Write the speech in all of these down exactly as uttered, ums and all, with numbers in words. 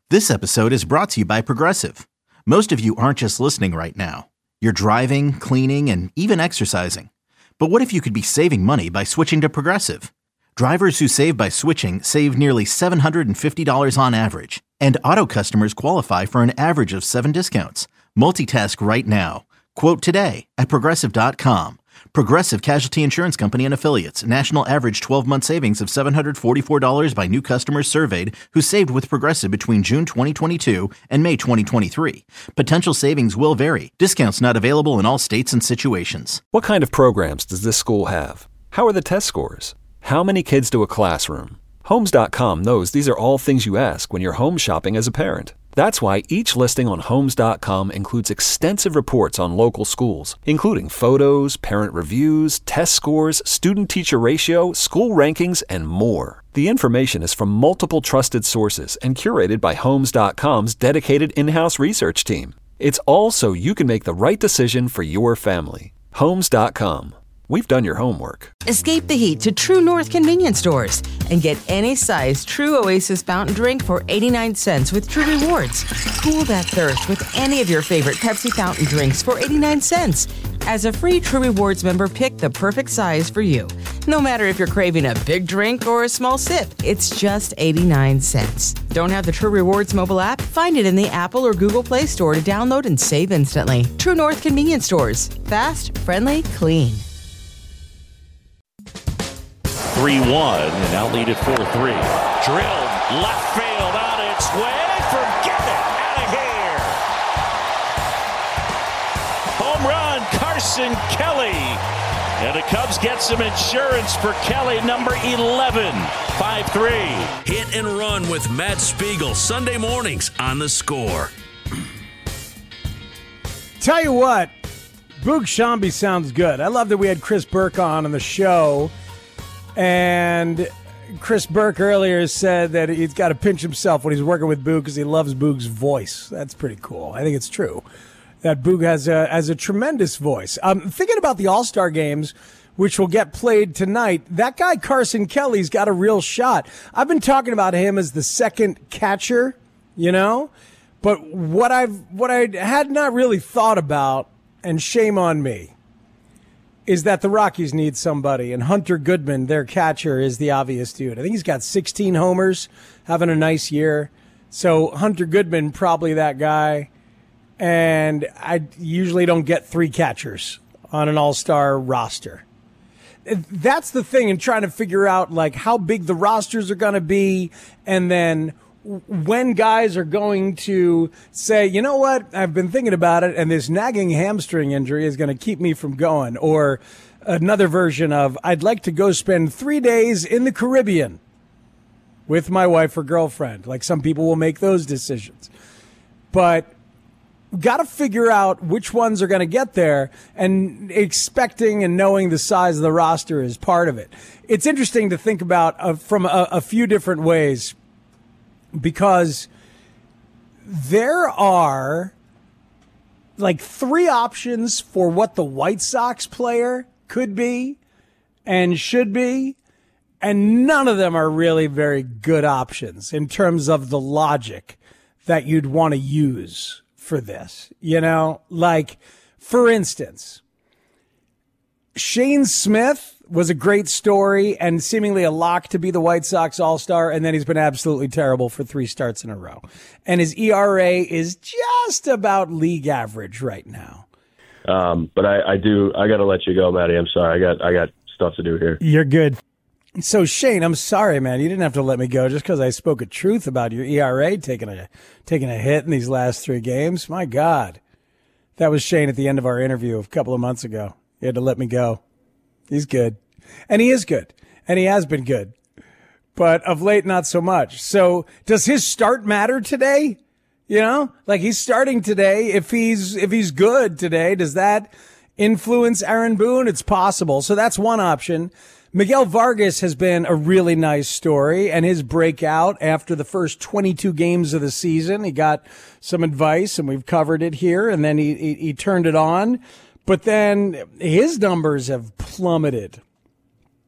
This episode is brought to you by Progressive. Most of you aren't just listening right now. You're driving, cleaning, and even exercising. But what if you could be saving money by switching to Progressive? Drivers who save by switching save nearly seven hundred fifty dollars on average. And auto customers qualify for an average of seven discounts. Multitask right now. Quote today at Progressive dot com. Progressive Casualty Insurance Company and Affiliates. National average twelve-month savings of seven hundred forty-four dollars by new customers surveyed who saved with Progressive between June twenty twenty-two and May twenty twenty-three. Potential savings will vary. Discounts not available in all states and situations. What kind of programs does this school have? How are the test scores? How many kids do a classroom? Homes dot com knows these are all things you ask when you're home shopping as a parent. That's why each listing on Homes dot com includes extensive reports on local schools, including photos, parent reviews, test scores, student-teacher ratio, school rankings, and more. The information is from multiple trusted sources and curated by Homes dot com's dedicated in-house research team. It's all so you can make the right decision for your family. Homes dot com. We've done your homework. Escape the heat to True North convenience stores and get any size True Oasis fountain drink for eighty-nine cents with True Rewards. Cool that thirst with any of your favorite Pepsi fountain drinks for eighty-nine cents. As a free True Rewards member, pick the perfect size for you. No matter if you're craving a big drink or a small sip, it's just eighty-nine cents. Don't have the True Rewards mobile app? Find it in the Apple or Google Play Store to download and save instantly. True North convenience stores. Fast, friendly, clean. three one, and now lead at four three. Drilled, left field, on its way. Forget it, out of here. Home run, Carson Kelly. And the Cubs get some insurance for Kelly, number eleven, five three. Hit and Run with Matt Spiegel, Sunday mornings on The Score. Tell you what, Boog Sciambi sounds good. I love that we had Chris Burke on on the show. And Chris Burke earlier said that he's got to pinch himself when he's working with Boog because he loves Boog's voice. That's pretty cool. I think it's true that Boog has a, has a tremendous voice. Um, thinking about the All-Star games, which will get played tonight, that guy Carson Kelly's got a real shot. I've been talking about him as the second catcher, you know, but what I've what I had not really thought about, and shame on me, is that the Rockies need somebody, and Hunter Goodman, their catcher, is the obvious dude. I think he's got sixteen homers, having a nice year. So Hunter Goodman, probably that guy. And I usually don't get three catchers on an all-star roster. That's the thing in trying to figure out, like, how big the rosters are going to be, and then when guys are going to say, you know what, I've been thinking about it, and this nagging hamstring injury is going to keep me from going. Or another version of, I'd like to go spend three days in the Caribbean with my wife or girlfriend. Like, some people will make those decisions. But got to figure out which ones are going to get there, and expecting and knowing the size of the roster is part of it. It's interesting to think about uh, from a, a few different ways, because there are like three options for what the White Sox player could be and should be, and none of them are really very good options in terms of the logic that you'd want to use for this. You know, like, for instance, Shane Smith was a great story and seemingly a lock to be the White Sox All-Star, and then he's been absolutely terrible for three starts in a row. And his E R A is just about league average right now. Um, but I, I do, I got to let you go, Matty. I'm sorry. I got, I got stuff to do here. You're good. So, Shane, I'm sorry, man. You didn't have to let me go just because I spoke a truth about your E R A taking a, taking a hit in these last three games. My God. That was Shane at the end of our interview a couple of months ago. He had to let me go. He's good. And he is good. And he has been good. But of late, not so much. So does his start matter today? You know, like, he's starting today. If he's, if he's good today, does that influence Aaron Boone? It's possible. So that's one option. Miguel Vargas has been a really nice story, and his breakout after the first twenty-two games of the season. He got some advice, and we've covered it here, and then he, he, he turned it on. But then his numbers have plummeted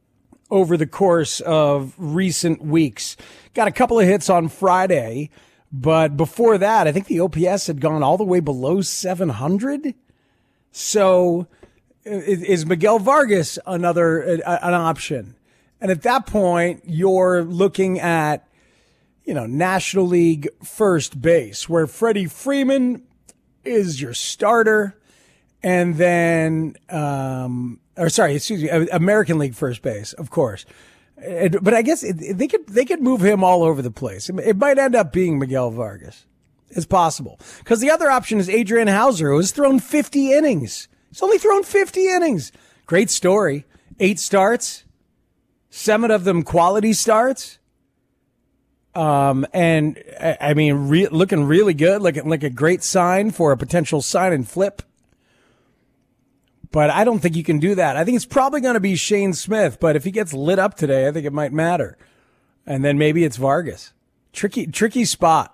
over the course of recent weeks. Got a couple of hits on Friday, But before that, I think the O P S had gone all the way below seven hundred. So is Miguel Vargas another an option? And at that point, you're looking at, you know, National League first base, where Freddie Freeman is your starter, and then, um, or sorry, excuse me, American League first base, of course. It, but I guess it, they could they could move him all over the place. It, it might end up being Miguel Vargas. It's possible, because the other option is Adrian Hauser, who has thrown fifty innings. He's only thrown fifty innings. Great story. Eight starts, seven of them quality starts. Um, and I, I mean, re- looking really good, looking like a great sign for a potential sign and flip. But I don't think you can do that. I think it's probably going to be Shane Smith, but if he gets lit up today, I think it might matter. And then maybe it's Vargas. Tricky, tricky spot.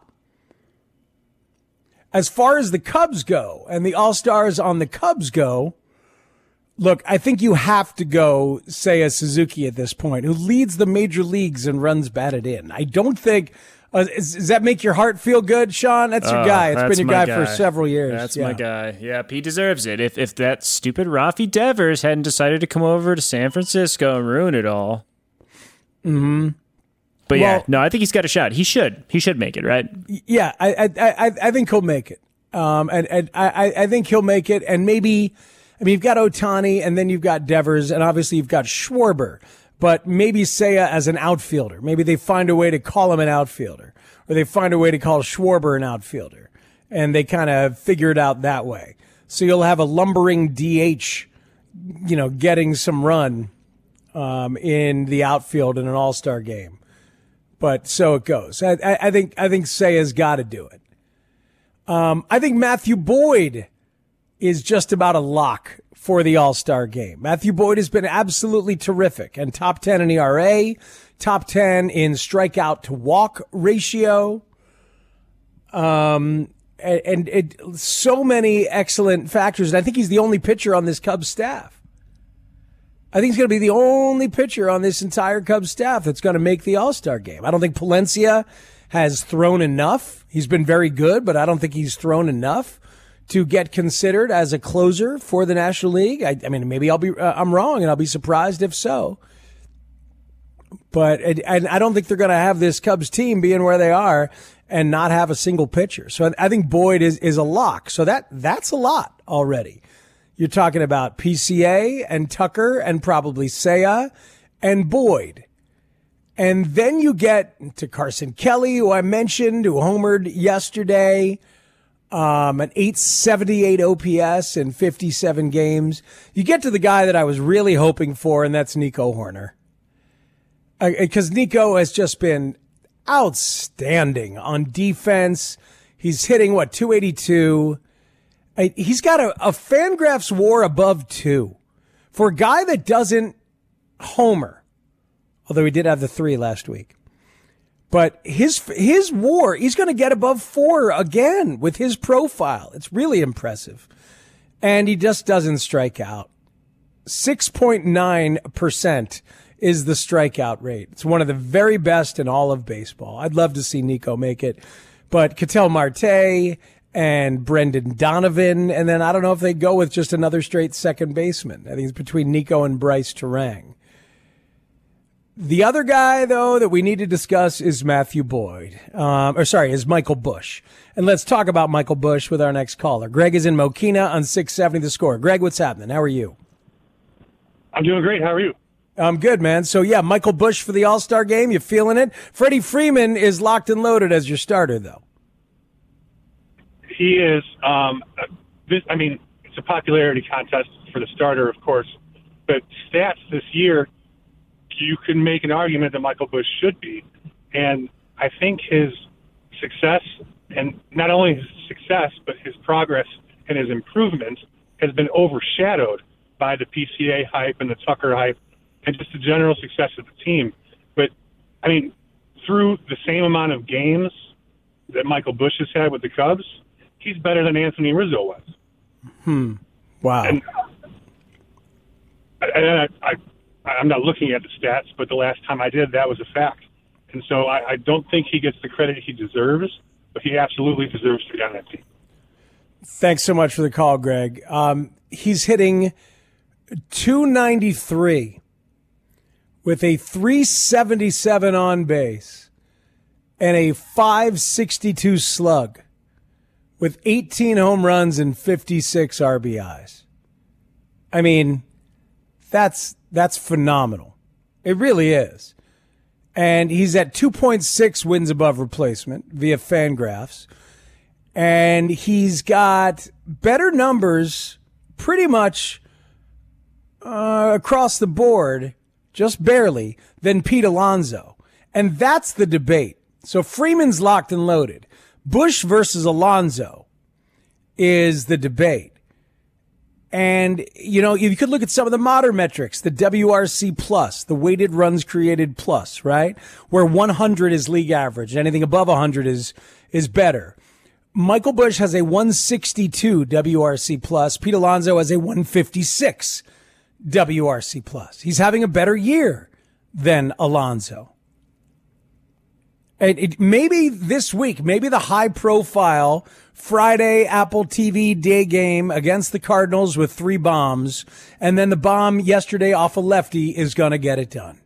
As far as the Cubs go and the All-Stars on the Cubs go, look, I think you have to go Seiya Suzuki at this point, who leads the major leagues and runs batted in. I don't think uh, is, does that make your heart feel good, Sean? That's your uh, guy. It's been your guy, guy for several years. That's yeah. my guy. Yep, he deserves it. If if that stupid Rafi Devers hadn't decided to come over to San Francisco and ruin it all. Mm-hmm. But well, yeah, no, I think he's got a shot. He should. He should make it, right? Yeah, I I I, I think he'll make it. Um, and, and I I think he'll make it, and maybe. I mean, you've got Ohtani, and then you've got Devers, and obviously you've got Schwarber. But maybe Seiya as an outfielder. Maybe they find a way to call him an outfielder, or they find a way to call Schwarber an outfielder, and they kind of figure it out that way. So you'll have a lumbering D H, you know, getting some run um, in the outfield in an All-Star game. But so it goes. I, I, I think I think Seiya's got to do it. Um, I think Matthew Boyd is just about a lock for the All-Star game. Matthew Boyd has been absolutely terrific, and top ten in E R A, top ten in strikeout to walk ratio. Um, and, and it, so many excellent factors. And I think he's the only pitcher on this Cubs staff. I think he's going to be the only pitcher on this entire Cubs staff that's going to make the All-Star game. I don't think Palencia has thrown enough. He's been very good, but I don't think he's thrown enough to get considered as a closer for the National League. I, I mean, maybe I'll be, uh, I'm wrong, and I'll be surprised if so. But it, and I don't think they're going to have this Cubs team being where they are and not have a single pitcher. So I, I think Boyd is, is a lock. So that, that's a lot already. You're talking about P C A and Tucker and probably Seiya and Boyd. And then you get to Carson Kelly, who I mentioned, who homered yesterday. Um, an eight seventy-eight O P S in fifty-seven games. You get to the guy that I was really hoping for, and that's Nico Hoerner. Because uh, Nico has just been outstanding on defense. He's hitting, what, two eighty-two. Uh, he's got a, a Fangraphs WAR above two. For a guy that doesn't homer, although he did have the three last week. But his his WAR, he's going to get above four again with his profile. It's really impressive. And he just doesn't strike out. six point nine percent is the strikeout rate. It's one of the very best in all of baseball. I'd love to see Nico make it. But Ketel Marte and Brendan Donovan, and then I don't know if they go with just another straight second baseman. I think it's between Nico and Bryce Terang. The other guy, though, that we need to discuss is Matthew Boyd. Um, or sorry, is Michael Busch. And let's talk about Michael Busch with our next caller. Greg is in Mokina on six seventy The Score. Greg, what's happening? How are you? I'm doing great. How are you? I'm good, man. So, yeah, Michael Busch for the All-Star game. You feeling it? Freddie Freeman is locked and loaded as your starter, though. He is. Um, this, I mean, it's a popularity contest for the starter, of course. But stats this year, you can make an argument that Michael Busch should be. And I think his success, and not only his success, but his progress and his improvement has been overshadowed by the P C A hype and the Tucker hype and just the general success of the team. But, I mean, through the same amount of games that Michael Busch has had with the Cubs, he's better than Anthony Rizzo was. Hmm. Wow. And, and I, I I'm not looking at the stats, but the last time I did, that was a fact. And so I, I don't think he gets the credit he deserves, but he absolutely deserves to be on that team. Thanks so much for the call, Greg. Um, he's hitting two ninety-three with a three seventy-seven on base and a five sixty-two slug with eighteen home runs and fifty-six R B Is. I mean, that's that's phenomenal. It really is. And he's at two point six wins above replacement via Fangraphs. And he's got better numbers pretty much uh, across the board, just barely, than Pete Alonso. And that's the debate. So Freeman's locked and loaded. Bush versus Alonso is the debate. And, you know, you could look at some of the modern metrics, the W R C plus, the weighted runs created plus, right? Where one hundred is league average. Anything above one hundred is, is better. Michael Bush has a one sixty-two W R C plus. Pete Alonso has a one fifty-six W R C plus. He's having a better year than Alonso. And it, maybe this week, maybe the high profile Friday Apple T V day game against the Cardinals with three bombs, and then the bomb yesterday off a lefty is going to get it done.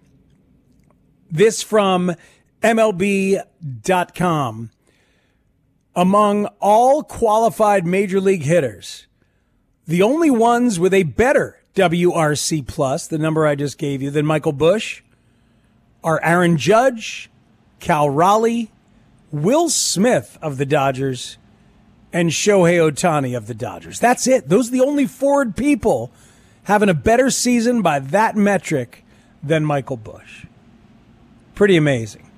This from M L B dot com. Among all qualified major league hitters, the only ones with a better W R C plus, the number I just gave you, than Michael Bush, are Aaron Judge, Cal Raleigh, Will Smith of the Dodgers, and Shohei Ohtani of the Dodgers. That's it. Those are the only four people having a better season by that metric than Michael Bush. Pretty amazing.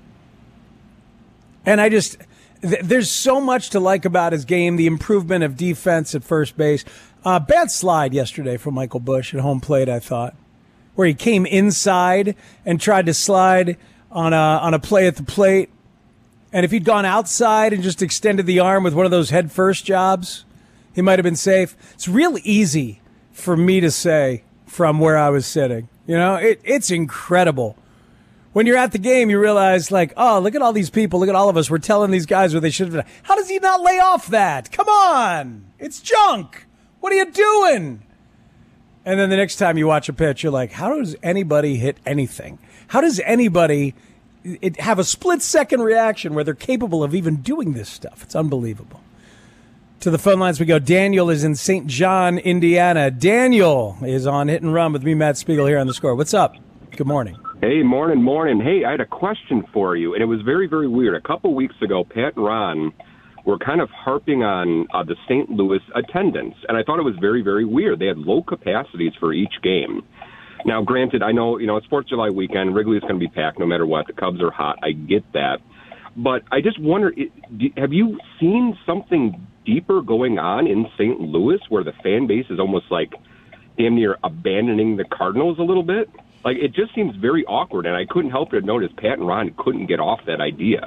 And I just... There's so much to like about his game, the improvement of defense at first base. Uh, bad slide yesterday from Michael Bush at home plate, I thought, where he came inside and tried to slide on a, on a play at the plate. And if he'd gone outside and just extended the arm with one of those head first jobs, he might have been safe. It's real easy for me to say from where I was sitting. You know, it, it's incredible. When you're at the game, you realize, like, oh, look at all these people. Look at all of us. We're telling these guys what they should have done. How does he not lay off that? Come on. It's junk. What are you doing? And then the next time you watch a pitch, you're like, how does anybody hit anything? How does anybody it, have a split-second reaction where they're capable of even doing this stuff? It's unbelievable. To the phone lines we go. Daniel is in Saint John, Indiana. Daniel is on Hit and Run with me, Matt Spiegel, here on The Score. What's up? Good morning. Hey, morning, morning. Hey, I had a question for you, and it was very, very weird. A couple weeks ago, Pat and Ron were kind of harping on uh, the Saint Louis attendance, and I thought it was very, very weird. They had low capacities for each game. Now, granted, I know, you know, it's fourth of July weekend. Wrigley's going to be packed no matter what. The Cubs are hot. I get that. But I just wonder, have you seen something deeper going on in Saint Louis where the fan base is almost like damn near abandoning the Cardinals a little bit? Like, it just seems very awkward, and I couldn't help but notice Pat and Ron couldn't get off that idea.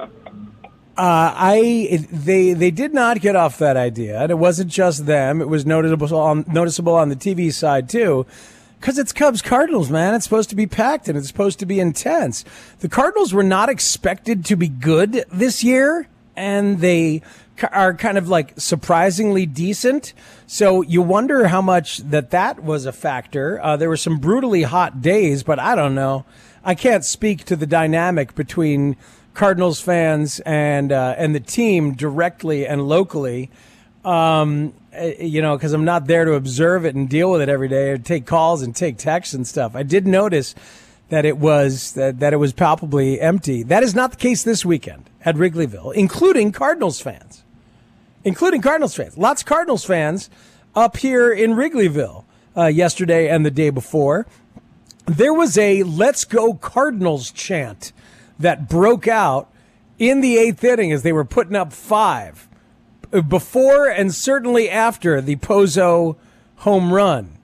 Uh, I they they did not get off that idea, and it wasn't just them. It was noticeable on noticeable on the T V side too, because it's Cubs Cardinals, man. It's supposed to be packed and it's supposed to be intense. The Cardinals were not expected to be good this year, and they are kind of like surprisingly decent. So you wonder how much that that was a factor. Uh, there were some brutally hot days, but I don't know. I can't speak to the dynamic between Cardinals fans and uh, and the team directly and locally, um, you know, because I'm not there to observe it and deal with it every day or take calls and take texts and stuff. I did notice that it was that, that it was palpably empty. That is not the case this weekend at Wrigleyville, including Cardinals fans. Including Cardinals fans. Lots of Cardinals fans up here in Wrigleyville uh, yesterday and the day before. There was a "Let's Go Cardinals" chant that broke out in the eighth inning as they were putting up five before and certainly after the Pozo home run.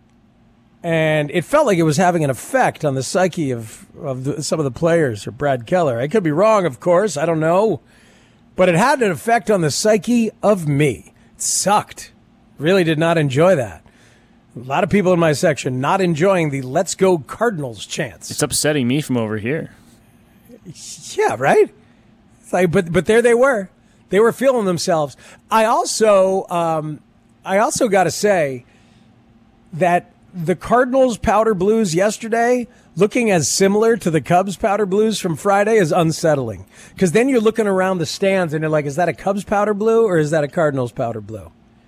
And it felt like it was having an effect on the psyche of, of the, some of the players, or Brad Keller. I could be wrong, of course. I don't know. But it had an effect on the psyche of me. It sucked. Really did not enjoy that. A lot of people in my section not enjoying the "Let's Go Cardinals" chants. It's upsetting me from over here. Yeah, right? It's like, but but there they were. They were feeling themselves. I also, um, I also got to say that the Cardinals powder blues yesterday, looking as similar to the Cubs powder blues from Friday, is unsettling. Because then you're looking around the stands and you're like, is that a Cubs powder blue or is that a Cardinals powder blue?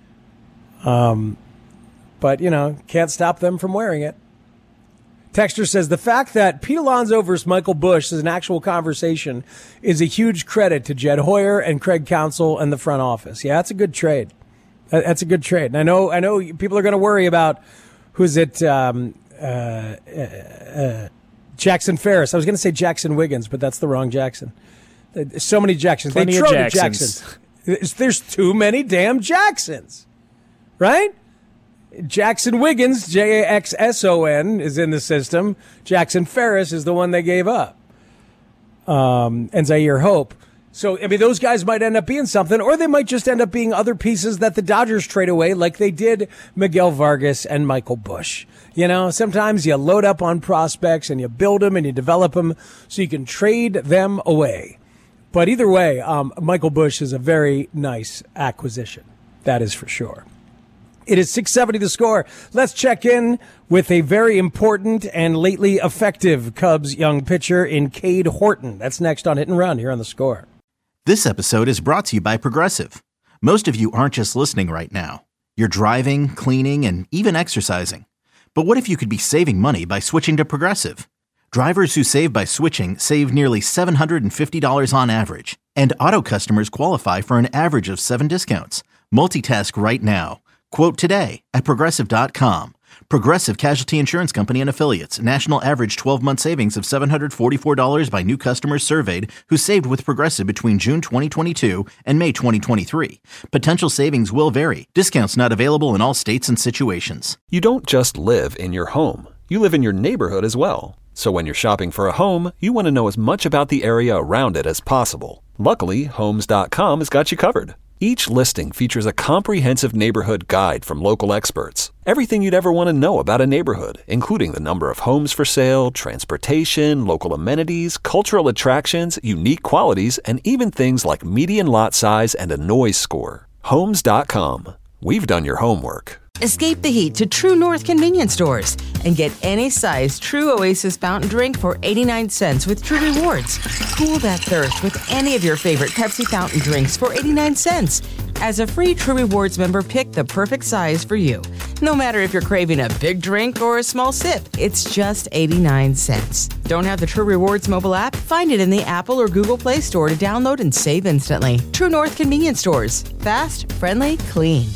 Um, but, you know, can't stop them from wearing it. Texter says, the fact that Pete Alonso versus Michael Busch is an actual conversation is a huge credit to Jed Hoyer and Craig Counsell and the front office. Yeah, that's a good trade. That's a good trade. And I know, I know people are going to worry about who's it, um, uh, uh, uh, Jackson Ferris. I was going to say Jackson Wiggins, but that's the wrong Jackson. There's so many Jacksons. Plenty they of traded Jacksons. Jacksons. There's too many damn Jacksons, right? Jackson Wiggins, J A X S O N, is in the system. Jackson Ferris is the one they gave up. Um, and Zaire Hope. So, I mean, those guys might end up being something, or they might just end up being other pieces that the Dodgers trade away, like they did Miguel Vargas and Michael Busch. You know, sometimes you load up on prospects and you build them and you develop them so you can trade them away. But either way, um, Michael Busch is a very nice acquisition. That is for sure. It is six seventy The Score. Let's check in with a very important and lately effective Cubs young pitcher in Cade Horton. That's next on Hit and Run here on The Score. This episode is brought to you by Progressive. Most of you aren't just listening right now. You're driving, cleaning, and even exercising. But what if you could be saving money by switching to Progressive? Drivers who save by switching save nearly seven hundred fifty dollars on average. And auto customers qualify for an average of seven discounts. Multitask right now. Quote today at Progressive dot com. Progressive Casualty Insurance Company and Affiliates. National average twelve-month savings of seven hundred forty-four dollars by new customers surveyed who saved with Progressive between June twenty twenty-two and May twenty twenty-three. Potential savings will vary. Discounts not available in all states and situations. You don't just live in your home. You live in your neighborhood as well. So when you're shopping for a home, you want to know as much about the area around it as possible. Luckily, Homes dot com has got you covered. Each listing features a comprehensive neighborhood guide from local experts. Everything you'd ever want to know about a neighborhood, including the number of homes for sale, transportation, local amenities, cultural attractions, unique qualities, and even things like median lot size and a noise score. Homes dot com. We've done your homework. Escape the heat to True North convenience stores and get any size True Oasis fountain drink for eighty-nine cents with True Rewards. Cool that thirst with any of your favorite Pepsi fountain drinks for eighty-nine cents. As a free True Rewards member, pick the perfect size for you. No matter if you're craving a big drink or a small sip, it's just eighty-nine cents. Don't have the True Rewards mobile app? Find it in the Apple or Google Play Store to download and save instantly. True North convenience stores. Fast, friendly, clean.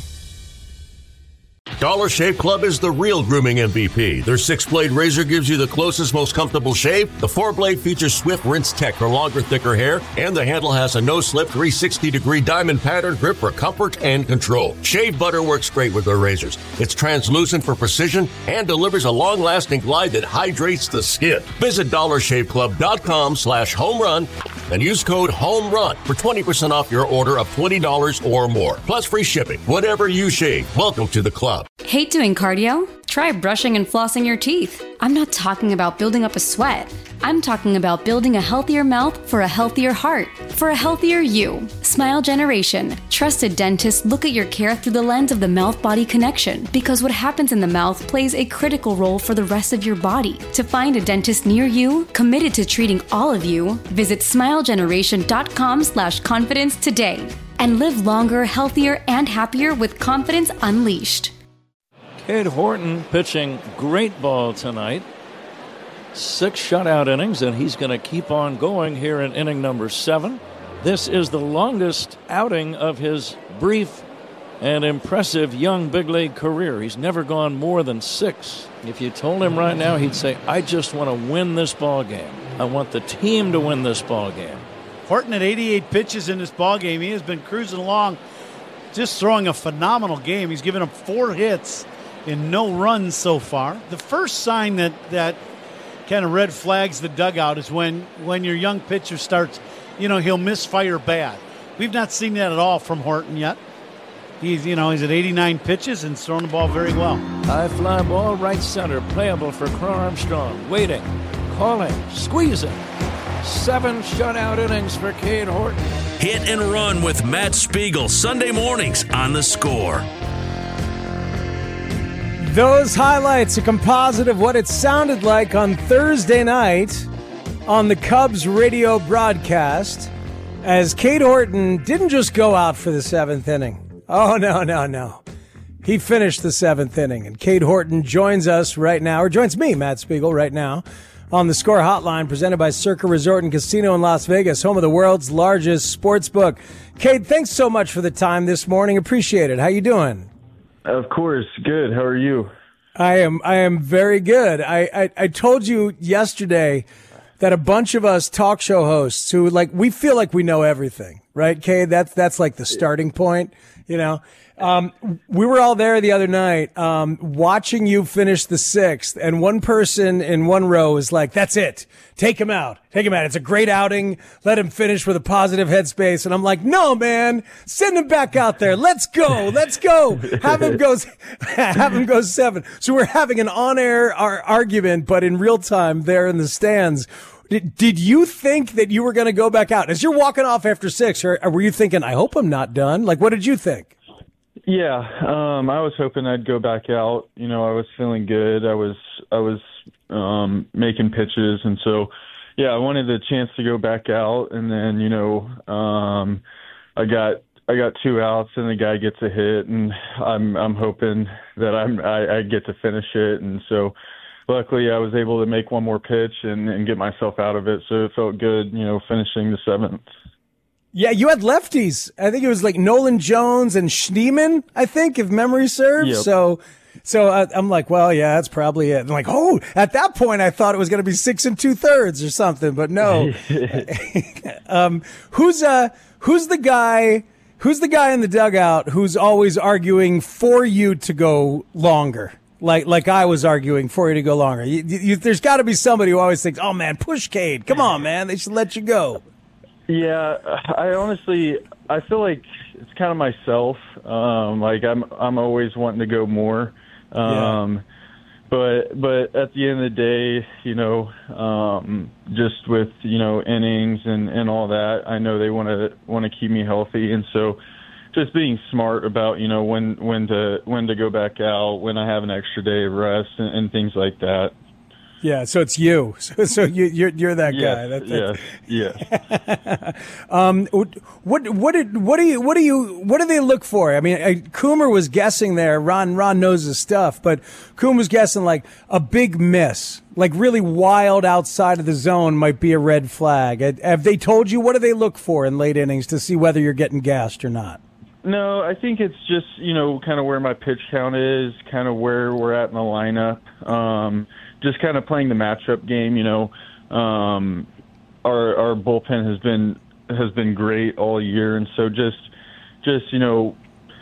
Dollar Shave Club is the real grooming M V P. Their six-blade razor gives you the closest, most comfortable shave. The four-blade features swift rinse tech for longer, thicker hair. And the handle has a no-slip three sixty degree diamond pattern grip for comfort and control. Shave butter works great with their razors. It's translucent for precision and delivers a long-lasting glide that hydrates the skin. Visit dollar shave club dot com slash home run and use code HOMERUN for twenty percent off your order of twenty dollars or more. Plus free shipping. Whatever you shave, welcome to the club. Hate doing cardio? Try brushing and flossing your teeth. I'm not talking about building up a sweat. I'm talking about building a healthier mouth for a healthier heart, for a healthier you. Smile Generation. Trusted dentists look at your care through the lens of the mouth-body connection because what happens in the mouth plays a critical role for the rest of your body. To find a dentist near you, committed to treating all of you, visit smile generation dot com slash confidence today and live longer, healthier, and happier with confidence unleashed. Cade Horton pitching great ball tonight. Six shutout innings, and he's going to keep on going here in inning number seven. This is the longest outing of his brief and impressive young big league career. He's never gone more than six. If you told him right now, he'd say, I just want to win this ball game. I want the team to win this ball game. Horton at eighty-eight pitches in this ball game. He has been cruising along, just throwing a phenomenal game. He's given up four hits in no runs so far. The first sign that that kind of red flags the dugout is when when your young pitcher starts, you know, he'll misfire bad. We've not seen that at all from Horton yet. He's, you know, he's at eighty-nine pitches and throwing the ball very well. High fly ball, right center, playable for Crow Armstrong. Waiting, calling, squeezing. Seven shutout innings for Cade Horton. Hit and Run with Matt Spiegel, Sunday mornings on The Score. Those highlights, a composite of what it sounded like on Thursday night on the Cubs radio broadcast, as Cade Horton didn't just go out for the seventh inning. Oh, no, no, no. He finished the seventh inning, and Cade Horton joins us right now, or joins me, Matt Spiegel, right now, on the Score Hotline, presented by Circa Resort and Casino in Las Vegas, home of the world's largest sports book. Cade, thanks so much for the time this morning. Appreciate it. How you doing? Of course. Good. How are you? I am I am very good. I, I, I told you yesterday that a bunch of us talk show hosts who, like, we feel like we know everything, right, Cade? That's, that's like the starting point, you know? Um, we were all there the other night, um, watching you finish the sixth, and one person in one row was like, that's it. Take him out. Take him out. It's a great outing. Let him finish with a positive headspace. And I'm like, no, man, send him back out there. Let's go. Let's go. Have him go, have him go seven. So we're having an on-air ar- argument, but in real time there in the stands. Did, did you think that you were going to go back out? As you're walking off after six, or, or were you thinking, I hope I'm not done? Like, what did you think? Yeah, um, I was hoping I'd go back out. You know, I was feeling good. I was I was um, making pitches, and so yeah, I wanted the chance to go back out. And then you know, um, I got I got two outs, and the guy gets a hit, and I'm I'm hoping that I'm I, I get to finish it. And so luckily, I was able to make one more pitch and, and get myself out of it. So it felt good, you know, finishing the seventh. Yeah, you had lefties. I think it was like Nolan Jones and Schneemann, I think, if memory serves. Yep. So, so uh, I'm like, well, yeah, that's probably it. I'm like, oh, at that point, I thought it was going to be six and two thirds or something, but no. um, who's uh, who's the guy? Who's the guy in the dugout who's always arguing for you to go longer? Like, like I was arguing for you to go longer. You, you, there's got to be somebody who always thinks, oh man, push Cade. Come on, man. They should let you go. Yeah, I honestly, I feel like it's kind of myself. Um, like I'm, I'm always wanting to go more. Um, yeah. But, but at the end of the day, you know, um, just with, you know, innings and, and all that, I know they want to, want to keep me healthy. And so just being smart about, you know, when, when to, when to go back out, when I have an extra day of rest and, and things like that. Yeah, so it's you. So, so you, you're you're that yes, guy. That, that, yeah, yeah. um, what what did what do you what do you what do they look for? I mean, I, Coomer was guessing there. Ron Ron knows his stuff, but Coomer was guessing like a big miss, like really wild outside of the zone might be a red flag. Have they told you what do they look for in late innings to see whether you're getting gassed or not? No, I think it's just, you know, kind of where my pitch count is, kind of where we're at in the lineup. Um, just kind of playing the matchup game, you know. Um, our our bullpen has been has been great all year, and so just just you know,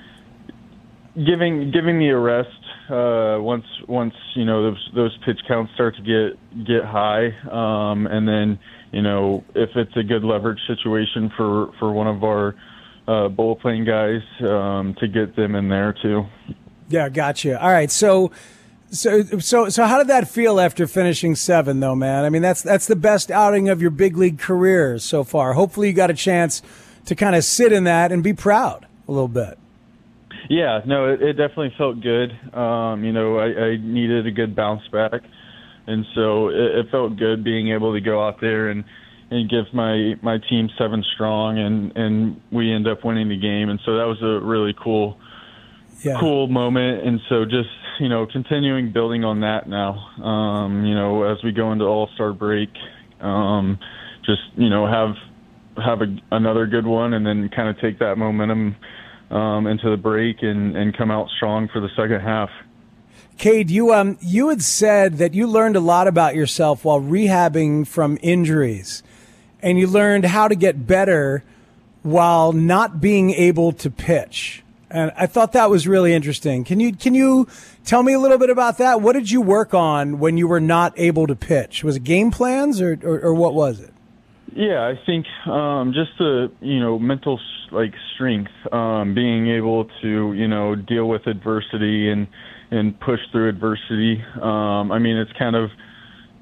giving giving me a rest uh, once once you know those those pitch counts start to get get high, um, and then you know if it's a good leverage situation for for one of our uh, bullpen guys um, to get them in there too. Yeah, gotcha. All right, so. So, so, so, how did that feel after finishing seven, though, man? I mean, that's that's the best outing of your big league career so far. Hopefully, you got a chance to kind of sit in that and be proud a little bit. Yeah, no, it, it definitely felt good. Um, you know, I, I needed a good bounce back, and so it, it felt good being able to go out there and, and give my, my team seven strong, and, and we end up winning the game, and so that was a really cool, yeah. cool moment, and so just. You know, continuing building on that now, um, you know, as we go into All-Star break, um, just, you know, have have a, another good one and then kind of take that momentum um, into the break and, and come out strong for the second half. Cade, you um you had said that you learned a lot about yourself while rehabbing from injuries, and you learned how to get better while not being able to pitch. And I thought that was really interesting. Can you can you tell me a little bit about that? What did you work on when you were not able to pitch? Was it game plans or or, or what was it? Yeah, I think um, just the you know mental like strength, um, being able to you know deal with adversity and and push through adversity. Um, I mean, it's kind of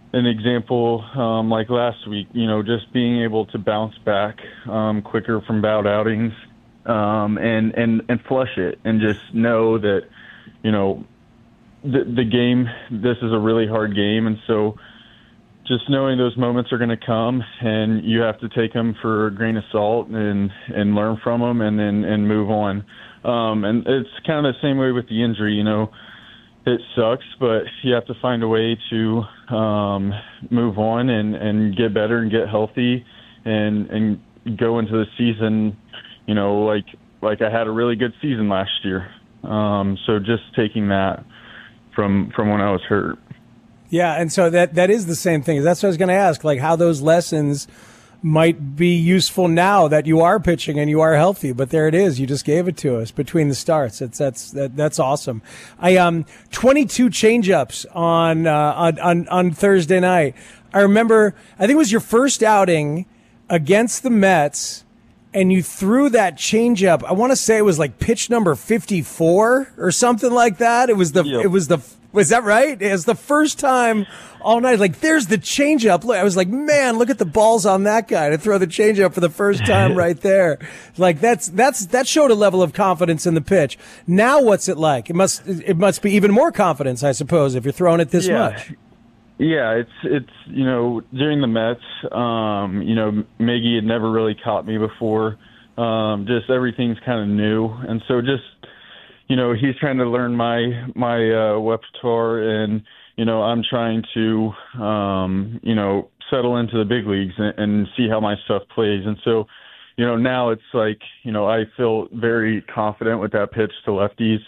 an example um, like last week, you know, just being able to bounce back um, quicker from bad outings um, and, and, and flush it and just know that, you know, the, the game, this is a really hard game. And so just knowing those moments are going to come and you have to take them for a grain of salt and, and learn from them and then and move on. Um, and it's kind of the same way with the injury, you know, it sucks, but you have to find a way to um, move on and, and get better and get healthy and, and go into the season, you know, like, like I had a really good season last year. Um, so just taking that from, from when I was hurt. Yeah, and so that that is the same thing. That's what I was going to ask, like how those lessons might be useful now that you are pitching and you are healthy. But there it is. You just gave it to us between the starts. It's that's that, that's awesome. I um twenty-two changeups on, uh, on on on Thursday night. I remember. I think it was your first outing against the Mets, and you threw that changeup. I want to say it was like pitch number fifty-four or something like that. It was the yep. it was the. Was that right? It was the first time all night. Like, there's the changeup. Look, I was like, man, look at the balls on that guy to throw the changeup for the first time right there. Like, that's that's that showed a level of confidence in the pitch. Now, what's it like? It must it must be even more confidence, I suppose, if you're throwing it this yeah. much. Yeah, it's it's you know during the Mets, um, you know Miggy had never really caught me before. Um, just everything's kind of new, and so just. You know, he's trying to learn my my uh, repertoire, and you know, I'm trying to um, you know settle into the big leagues and, and see how my stuff plays. And so, you know, now it's like you know I feel very confident with that pitch to lefties,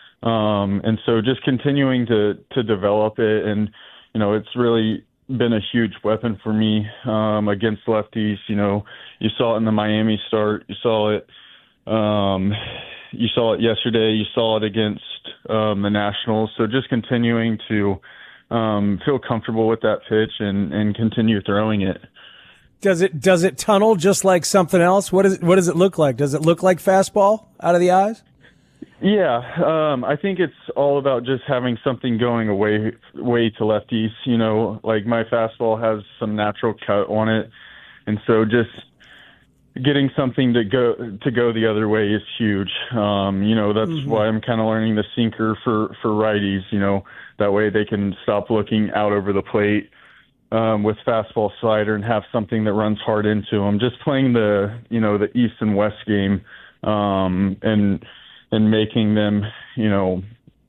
um, and so just continuing to to develop it, and you know, it's really been a huge weapon for me um, against lefties. You know, you saw it in the Miami start, you saw it. Um, You saw it yesterday. You saw it against um, the Nationals. So just continuing to um, feel comfortable with that pitch and, and continue throwing it. Does it does it tunnel just like something else? What is it, what does it look like? Does it look like fastball out of the eyes? Yeah, um, I think it's all about just having something going away way to lefties. You know, like my fastball has some natural cut on it, and so just getting something to go to go the other way is huge. Um, you know, that's mm-hmm. why I'm kind of learning the sinker for, for righties, you know, that way they can stop looking out over the plate um, with fastball slider and have something that runs hard into them. Just playing the, you know, the East and West game um, and and making them, you know,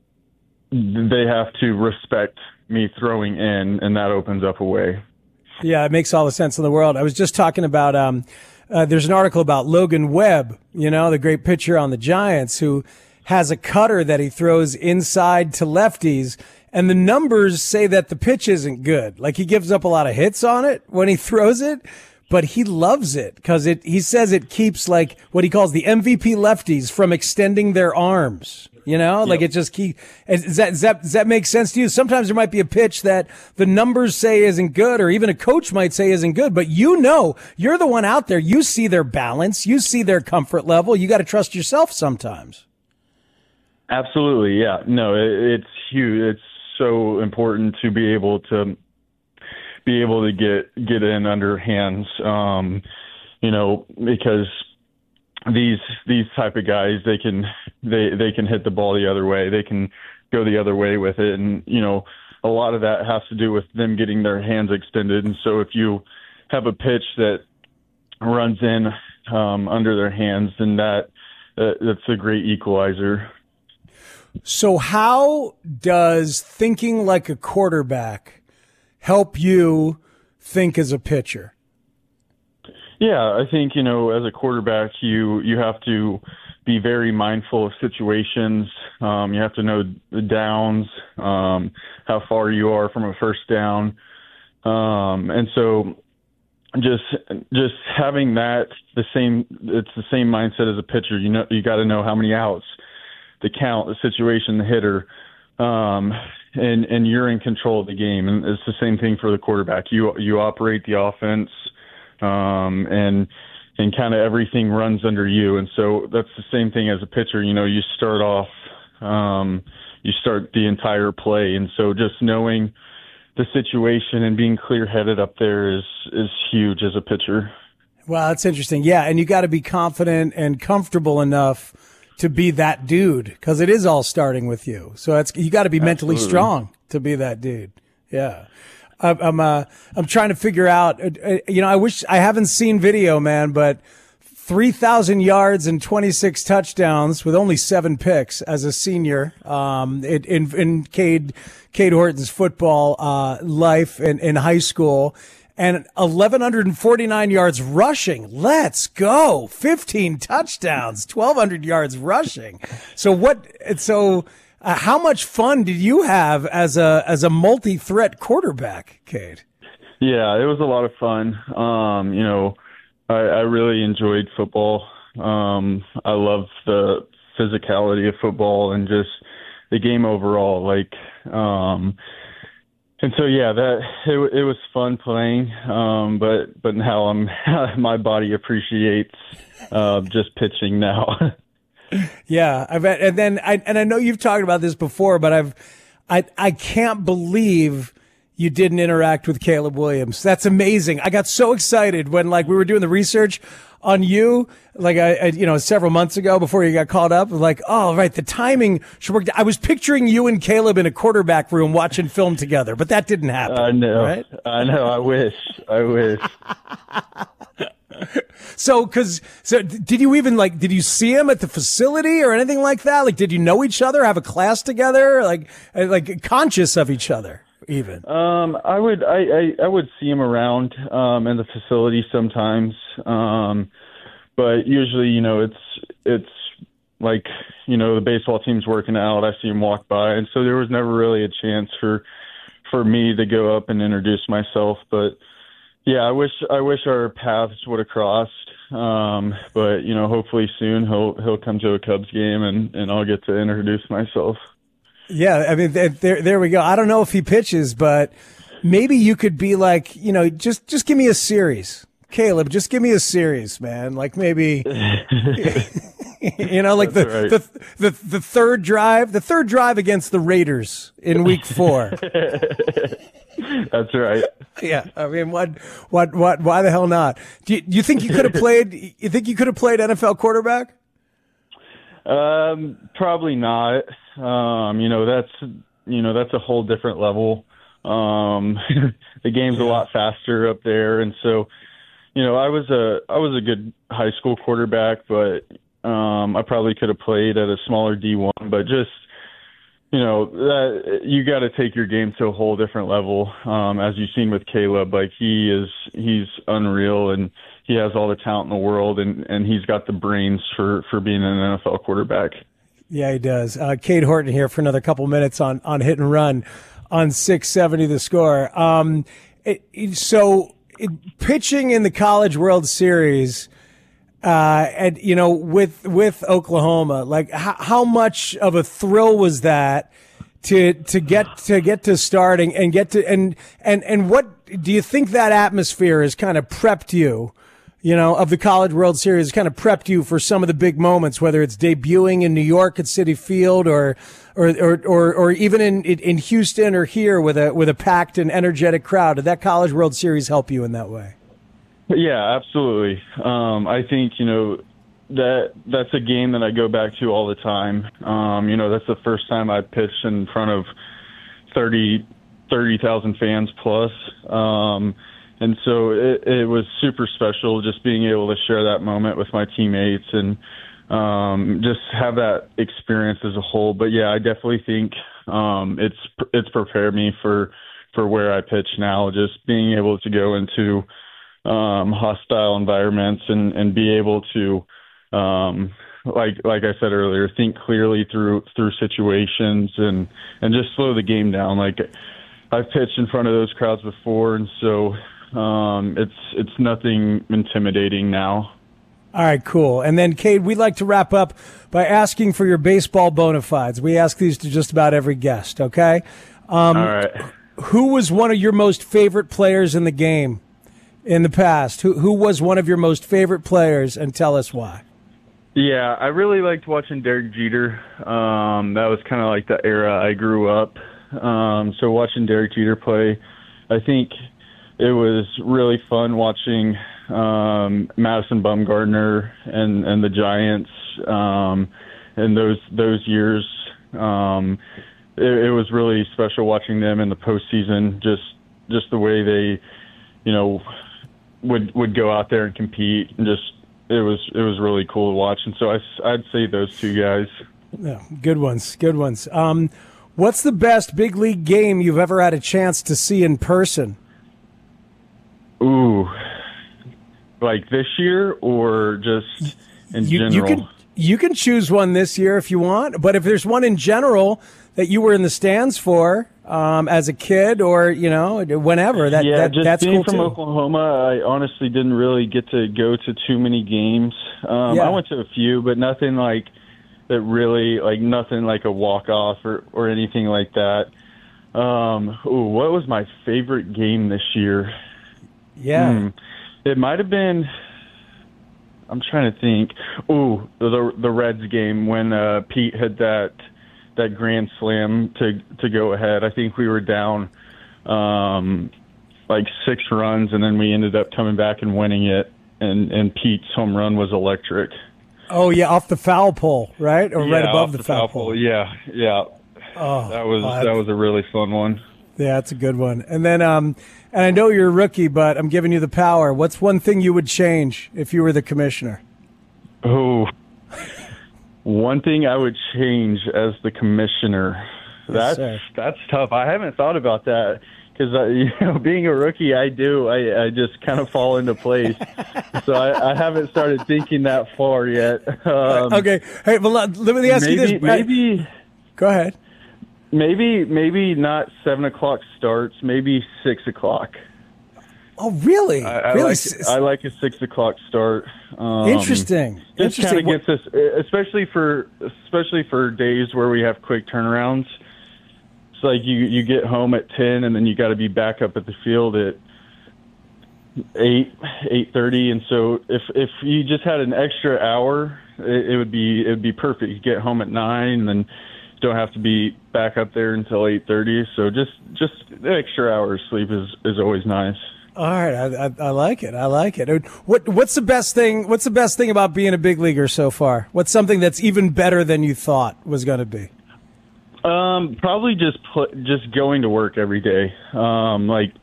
they have to respect me throwing in, and that opens up a way. Yeah, it makes all the sense in the world. I was just talking about um, – Uh, there's an article about Logan Webb, you know, the great pitcher on the Giants, who has a cutter that he throws inside to lefties, and the numbers say that the pitch isn't good. Like, he gives up a lot of hits on it when he throws it, but he loves it because it, he says it keeps, like, what he calls the M V P lefties from extending their arms. You know, yep. like it just keep. Does that, does that, does that make sense to you? Sometimes there might be a pitch that the numbers say isn't good, or even a coach might say isn't good, but you know, you're the one out there. You see their balance. You see their comfort level. You got to trust yourself sometimes. Absolutely. Yeah. No, it, it's huge. It's so important to be able to be able to get, get in under hands, um, you know, because these these type of guys, they can they they can hit the ball the other way, they can go the other way with it, and you know a lot of that has to do with them getting their hands extended. And so if you have a pitch that runs in um, under their hands, then that uh, that's a great equalizer. So how does thinking like a quarterback help you think as a pitcher? Yeah, I think, you know, as a quarterback, you, you have to be very mindful of situations. Um, you have to know the downs, um, how far you are from a first down. Um, and so just just having that, the same, it's the same mindset as a pitcher. You know, you got to know how many outs, the count, the situation, the hitter, um, and, and you're in control of the game. And it's the same thing for the quarterback. You, you operate the offense. Um, and, and kind of everything runs under you. And so that's the same thing as a pitcher. You know, you start off, um, you start the entire play. And so just knowing, the situation and being clear-headed up there is is huge as a pitcher. Well, that's interesting. Yeah, and you got to be confident and comfortable enough to be that dude, because it is all starting with you. So it's you got to be mentally Absolutely. strong to be that dude. Yeah. I'm I'm, uh, I'm trying to figure out. Uh, you know, I wish I haven't seen video, man, but three thousand yards and twenty-six touchdowns with only seven picks as a senior. Um, in in, in Cade Cade Horton's football uh, life in, in high school. And eleven forty-nine yards rushing. Let's go. fifteen touchdowns, twelve hundred yards rushing. So what, so uh, how much fun did you have as a, as a multi-threat quarterback, Cade? Yeah, it was a lot of fun. Um, you know, I, I really enjoyed football. Um, I love the physicality of football and just the game overall. Like, um, And so, yeah, that it, it was fun playing, um, but but now I'm my body appreciates uh, just pitching now. Yeah, I bet. And then I and I know you've talked about this before, but I've I I can't believe you didn't interact with Caleb Williams. That's amazing. I got so excited when like we were doing the research on you, like I, I you know, several months ago before you got called up. Like, oh, right, the timing should work. I was picturing you and Caleb in a quarterback room watching film together, but that didn't happen. I know. Right? I know. I wish. I wish. So, cause, so did you even like, did you see him at the facility or anything like that? Like, did you know each other, have a class together, like, like conscious of each other even? Um, I would, I, I, I would see him around, um, in the facility sometimes. Um, but usually, you know, it's, it's like, you know, the baseball team's working out. I see him walk by. And so there was never really a chance for, for me to go up and introduce myself. But yeah, I wish, I wish our paths would have crossed. Um, but you know, hopefully soon he'll, he'll come to a Cubs game and, and I'll get to introduce myself. Yeah, I mean, there, there we go. I don't know if he pitches, but maybe you could be like, you know, just, just give me a series, Caleb. Just give me a series, man. Like maybe, you know, like the, right. the the the third drive, the third drive against the Raiders in Week Four. That's right. Yeah, I mean, what, what, what? Why the hell not? Do you, you think you could have played? You think you could have played N F L quarterback? Um, probably not. Um, you know, that's, you know, that's a whole different level. Um, the game's a lot faster up there. And so, you know, I was a, I was a good high school quarterback, but, um, I probably could have played at a smaller D one, but just, you know, that you got to take your game to a whole different level. Um, as you've seen with Caleb, like he is, he's unreal and he has all the talent in the world and, and he's got the brains for, for being an N F L quarterback. Yeah, he does. Uh, Cade Horton here for another couple minutes on, on Hit and Run on six seventy The Score. Um, it, it, so it, pitching in the College World Series, uh, and, you know, with, with Oklahoma, like how, how much of a thrill was that to, to get, to get to starting and get to, and, and, and what do you think that atmosphere has kind of prepped you? You know, of the College World Series, kind of prepped you for some of the big moments, whether it's debuting in New York at Citi Field or, or, or, or, or even in, in Houston or here with a, with a packed and energetic crowd. Did that College World Series help you in that way? Yeah, absolutely. Um, I think, you know, that that's a game that I go back to all the time. Um, you know, that's the first time I pitched in front of thirty thousand fans plus. Um, And so it, it was super special just being able to share that moment with my teammates and um, just have that experience as a whole. But yeah, I definitely think um, it's it's prepared me for for where I pitch now. Just being able to go into um, hostile environments and, and be able to, um, like like I said earlier, think clearly through through situations and and just slow the game down. Like I've pitched in front of those crowds before, and so. Um, it's it's nothing intimidating now. All right, cool. And then, Cade, we'd like to wrap up by asking for your baseball bona fides. We ask these to just about every guest, okay? Um, All right. Who was one of your most favorite players in the game in the past? Who who was one of your most favorite players, and tell us why? Yeah, I really liked watching Derek Jeter. Um, that was kind of like the era I grew up. Um, so watching Derek Jeter play, I think it was really fun watching um, Madison Bumgarner and, and the Giants um, in those those years. Um, it, it was really special watching them in the postseason. Just just the way they, you know, would would go out there and compete, and just it was it was really cool to watch. And so I, I'd say those two guys. Yeah, good ones, good ones. Um, what's the best big league game you've ever had a chance to see in person? Ooh, like this year or just in you, general? You can you can choose one this year if you want, but if there's one in general that you were in the stands for um, as a kid, or you know, whenever that, yeah, that just that's being cool from too. Oklahoma, I honestly didn't really get to go to too many games. Um, Yeah. I went to a few, but nothing like that. Really, like nothing like a walk off or or anything like that. Um, ooh, what was my favorite game this year? Yeah. Hmm. It might have been. I'm trying to think. Ooh, the the Reds game when uh, Pete had that that grand slam to to go ahead. I think we were down um, like six runs, and then we ended up coming back and winning it. And and Pete's home run was electric. Oh yeah, off the foul pole, right, or yeah, right above off the, the foul, foul pole. pole. Yeah, yeah. Oh, that was wow. that was a really fun one. Yeah, that's a good one. And then, um, and I know you're a rookie, but I'm giving you the power. What's one thing you would change if you were the commissioner? Oh, one thing I would change as the commissioner. Yes, That's sir. that's tough. I haven't thought about that because uh, you know, being a rookie, I do. I, I just kind of fall into place. So I, I haven't started thinking that far yet. Um, okay. Hey, well, let me ask maybe, you this. Maybe. Go ahead. Maybe maybe not seven o'clock starts. Maybe six o'clock. Oh, really? I, I really? like I like a six o'clock start. Um, Interesting. Just Interesting. kind of gets us, especially for especially for days where we have quick turnarounds. It's like you you get home at ten, and then you got to be back up at the field at eight eight thirty. And so if if you just had an extra hour, it, it would be it would be perfect. You get home at nine, and then don't have to be back up there until eight thirty. So just just an extra hour of sleep is is always nice. All right, I, I, I like it. I like it. What What's the best thing? What's the best thing about being a big leaguer so far? What's something that's even better than you thought was going to be? Um, probably just pl- just going to work every day. Um, like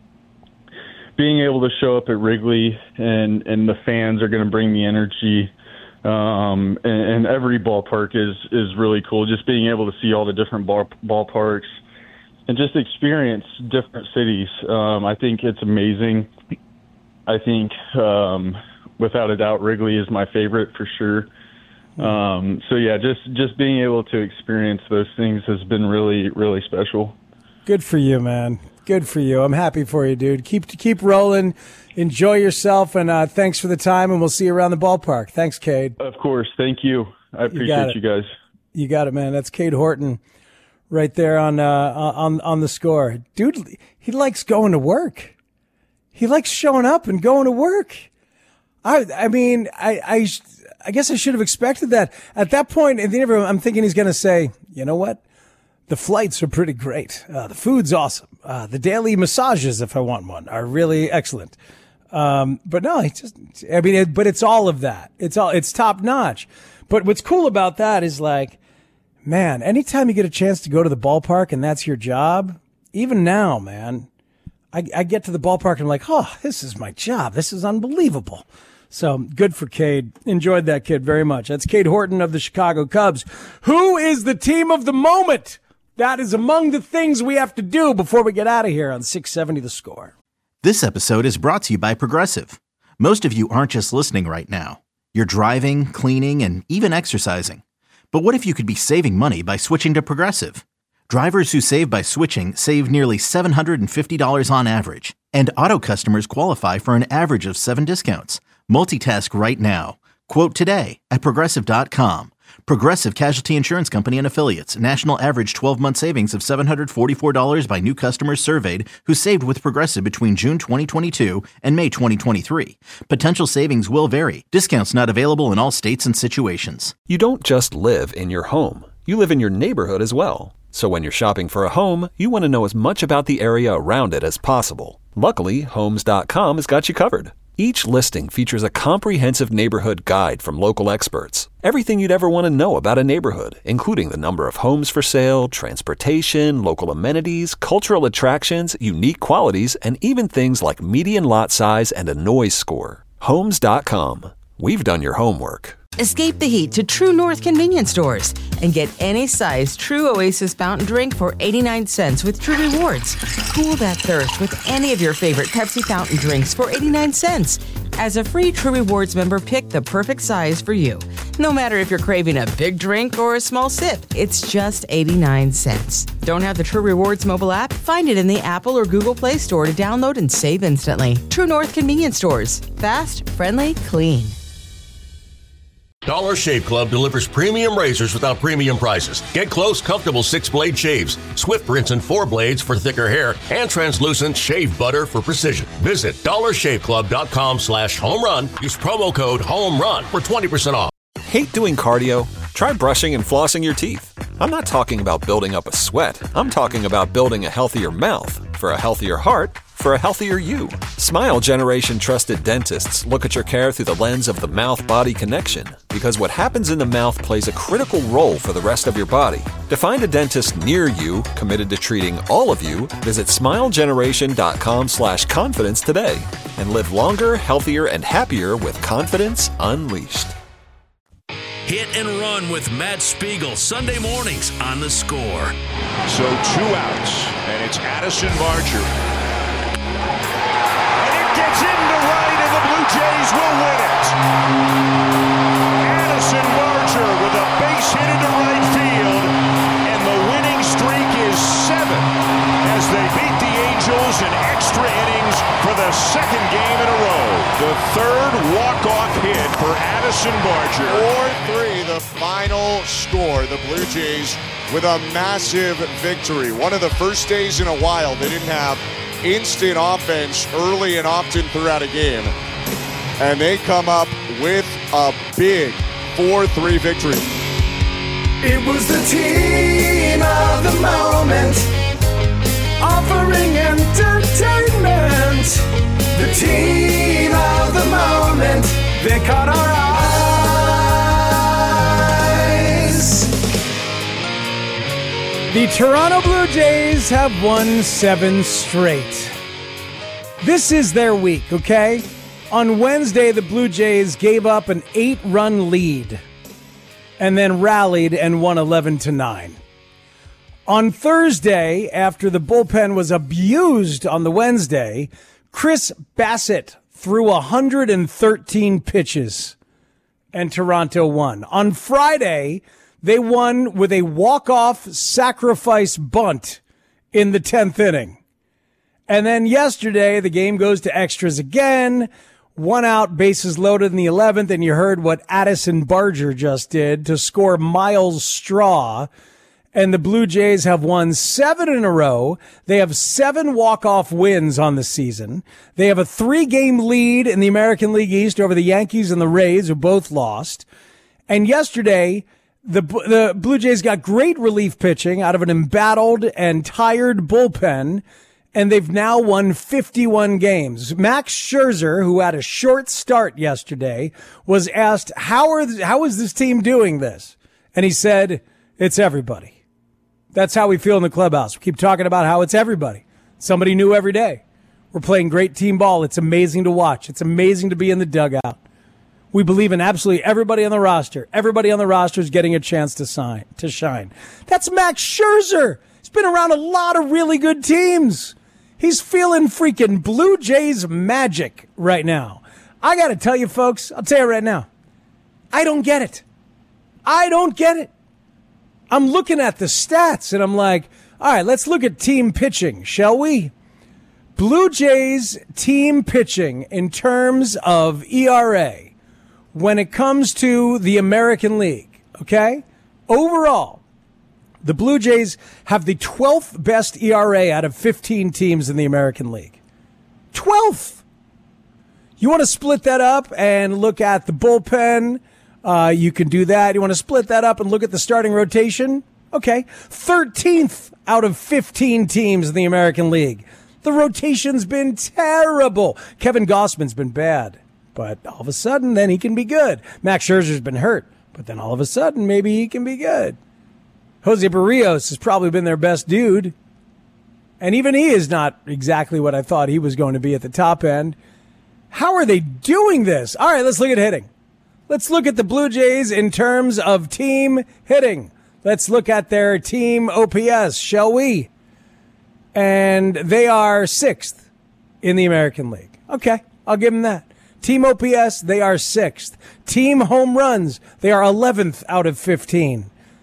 being able to show up at Wrigley, and and the fans are going to bring the energy. Um, and, and every ballpark is is really cool. Just being able to see all the different ball, ballparks. And just experience different cities. Um, I think it's amazing. I think, um, without a doubt, Wrigley is my favorite for sure. Um, so, yeah, just, just being able to experience those things has been really, really special. Good for you, man. Good for you. I'm happy for you, dude. Keep keep rolling. Enjoy yourself, and uh, thanks for the time, and we'll see you around the ballpark. Thanks, Cade. Of course. Thank you. I appreciate you, you guys. You got it, man. That's Cade Horton. Right there on uh, on on the score, dude. He likes going to work. He likes showing up and going to work. I I mean, I I, I guess I should have expected that. At that point in the interview, I'm thinking he's going to say, you know what, the flights are pretty great. Uh, the food's awesome. Uh, the daily massages, if I want one, are really excellent. Um, but no, he just. I mean, it, but it's all of that. It's all. It's top notch. But what's cool about that is like. Man, anytime you get a chance to go to the ballpark and that's your job, even now, man, I, I get to the ballpark and I'm like, oh, this is my job. This is unbelievable. So good for Cade. Enjoyed that kid very much. That's Cade Horton of the Chicago Cubs. Who is the team of the moment? That is among the things we have to do before we get out of here on six seventy The Score. This episode is brought to you by Progressive. Most of you aren't just listening right now. You're driving, cleaning, and even exercising. But what if you could be saving money by switching to Progressive? Drivers who save by switching save nearly seven hundred fifty dollars on average. And auto customers qualify for an average of seven discounts. Multitask right now. Quote today at Progressive dot com. Progressive Casualty Insurance Company and Affiliates. National average twelve-month savings of seven hundred forty-four dollars by new customers surveyed who saved with Progressive between June twenty twenty-two and May twenty twenty-three. Potential savings will vary. Discounts not available in all states and situations. You don't just live in your home. You live in your neighborhood as well. So when you're shopping for a home, you want to know as much about the area around it as possible. Luckily, Homes dot com has got you covered. Each listing features a comprehensive neighborhood guide from local experts. Everything you'd ever want to know about a neighborhood, including the number of homes for sale, transportation, local amenities, cultural attractions, unique qualities, and even things like median lot size and a noise score. Homes dot com. We've done your homework. Escape the heat to True North convenience stores and get any size True Oasis fountain drink for eighty-nine cents with True Rewards. Cool that thirst with any of your favorite Pepsi fountain drinks for eighty-nine cents. As a free True Rewards member, pick the perfect size for you. No matter if you're craving a big drink or a small sip, it's just eighty-nine cents. Don't have the True Rewards mobile app? Find it in the Apple or Google Play Store to download and save instantly. True North convenience stores. Fast, friendly, clean. Dollar Shave Club delivers premium razors without premium prices. Get close, comfortable six-blade shaves, swift rinse and four blades for thicker hair, and translucent shave butter for precision. Visit dollar shave club dot com slash home run. Use promo code HOMERUN for twenty percent off. Hate doing cardio? Try brushing and flossing your teeth. I'm not talking about building up a sweat. I'm talking about building a healthier mouth for a healthier heart for a healthier you. Smile Generation trusted dentists look at your care through the lens of the mouth-body connection, because what happens in the mouth plays a critical role for the rest of your body. To find a dentist near you committed to treating all of you, visit smile generation dot com slash confidence today and live longer, healthier, and happier with confidence unleashed. Hit and Run with Matt Spiegel, Sunday mornings on The Score. So two outs, and it's Addison Barger. Gets into right, and the Blue Jays will win it. Addison Barger with a base hit into right field, and the winning streak is seven as they beat the Angels in extra innings for the second game in a row. The third walk-off hit for Addison Barger. four three, the final score. The Blue Jays with a massive victory. One of the first days in a while they didn't have instant offense early and often throughout a game. And they come up with a big four three victory. It was the team of the moment, offering entertainment. The team of the moment, they caught our eyes. The Toronto Blue Jays have won seven straight. This is their week, okay? On Wednesday, the Blue Jays gave up an eight-run lead and then rallied and won eleven to nine. On Thursday, after the bullpen was abused on the Wednesday, Chris Bassitt threw one hundred thirteen pitches and Toronto won. On Friday, they won with a walk-off sacrifice bunt in the tenth inning. And then yesterday, the game goes to extras again. One out, bases loaded in the eleventh, and you heard what Addison Barger just did to score Miles Straw. And the Blue Jays have won seven in a row. They have seven walk-off wins on the season. They have a three-game lead in the American League East over the Yankees and the Rays, who both lost. And yesterday, The the Blue Jays got great relief pitching out of an embattled and tired bullpen, and they've now won fifty-one games. Max Scherzer, who had a short start yesterday, was asked, how are how is this team doing this? And he said, it's everybody. That's how we feel in the clubhouse. We keep talking about how it's everybody. Somebody new every day. We're playing great team ball. It's amazing to watch. It's amazing to be in the dugout. We believe in absolutely everybody on the roster. Everybody on the roster is getting a chance to sign, to shine. That's Max Scherzer. He's been around a lot of really good teams. He's feeling freaking Blue Jays magic right now. I got to tell you, folks, I'll tell you right now, I don't get it. I don't get it. I'm looking at the stats, and I'm like, all right, let's look at team pitching, shall we? Blue Jays team pitching in terms of E R A. When it comes to the American League, okay? Overall, the Blue Jays have the twelfth best E R A out of fifteen teams in the American League. twelfth! You want to split that up and look at the bullpen? Uh, you can do that. You want to split that up and look at the starting rotation? Okay. thirteenth out of fifteen teams in the American League. The rotation's been terrible. Kevin Gossman's been bad, but all of a sudden, then he can be good. Max Scherzer's been hurt, but then all of a sudden, maybe he can be good. Jose Barrios has probably been their best dude, and even he is not exactly what I thought he was going to be at the top end. How are they doing this? All right, let's look at hitting. Let's look at the Blue Jays in terms of team hitting. Let's look at their team O P S, shall we? And they are sixth in the American League. Okay, I'll give them that. Team O P S, they are sixth. Team home runs, they are eleventh out of fifteen.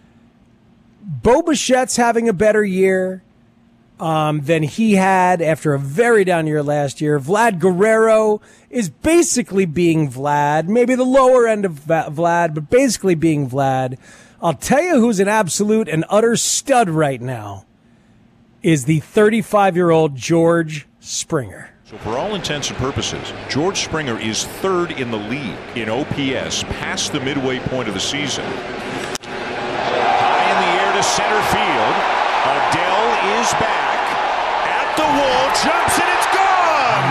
Bo Bichette's having a better year um, than he had after a very down year last year. Vlad Guerrero is basically being Vlad, maybe the lower end of Vlad, but basically being Vlad. I'll tell you who's an absolute and utter stud right now is the thirty-five-year-old George Springer. So for all intents and purposes, George Springer is third in the league in O P S past the midway point of the season. High in the air to center field. Adele is back at the wall, jumps, and it's gone!